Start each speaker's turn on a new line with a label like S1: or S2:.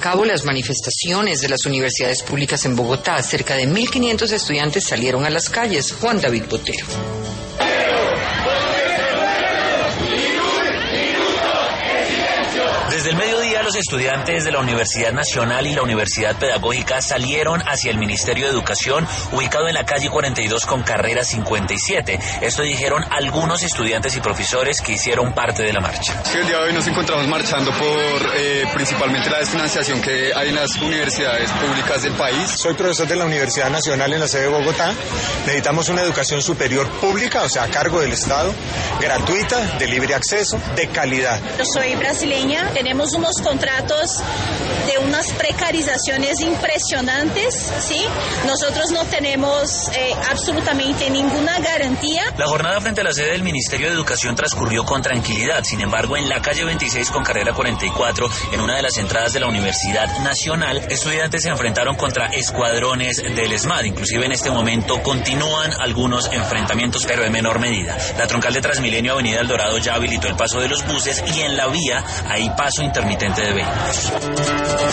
S1: Cabo las manifestaciones de las universidades públicas en Bogotá. Cerca de 1.500 estudiantes salieron a las calles. Juan David Botero.
S2: Desde el mediodía, los estudiantes de la Universidad Nacional y la Universidad Pedagógica salieron hacia el Ministerio de Educación, ubicado en la calle 42 con carrera 57. Esto dijeron algunos estudiantes y profesores que hicieron parte de la marcha.
S3: El día de hoy nos encontramos marchando por principalmente la desfinanciación que hay en las universidades públicas del país.
S4: Soy profesor de la Universidad Nacional en la sede de Bogotá. Necesitamos una educación superior pública, o sea, a cargo del Estado, gratuita, de libre acceso, de calidad.
S5: Yo soy brasileña. Tenemos unos contratos de unas precarizaciones impresionantes, ¿sí? Nosotros no tenemos absolutamente ninguna garantía.
S2: La jornada frente a la sede del Ministerio de Educación transcurrió con tranquilidad. Sin embargo, en la calle 26 con carrera 44, en una de las entradas de la Universidad Nacional, estudiantes se enfrentaron contra escuadrones del ESMAD. Inclusive en este momento continúan algunos enfrentamientos, pero en menor medida. La troncal de Transmilenio Avenida El Dorado ya habilitó el paso de los buses y en la vía hay paso intermitente de vehículos.